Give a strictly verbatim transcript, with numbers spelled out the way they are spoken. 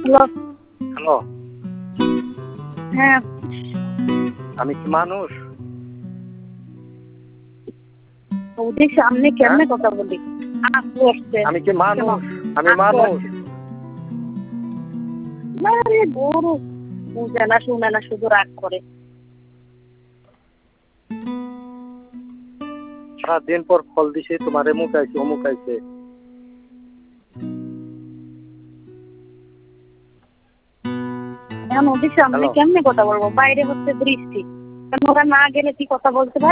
Hello. Hello. হ্যাঁ। আমি কি মানুষ? ওদের সামনে হ্যাঁ? কেমনে কথা বলি? আসতে আসতে। আমি কি মানুষ? আমি আসতে মানুষ। আসতে। না রে ধুরো, বুঝে না শুনে না শুধু রাগ করে। সারাদিন পর ফল দিছি, তোমারে মুকাইছে, অমুকাইছে। এখন ওদের সামনে হ্যালো। কেমনে কথা বলবো? বাইরে হচ্ছে বৃষ্টি। এখন ওরা না গেলে কি কথা বলতে পারি?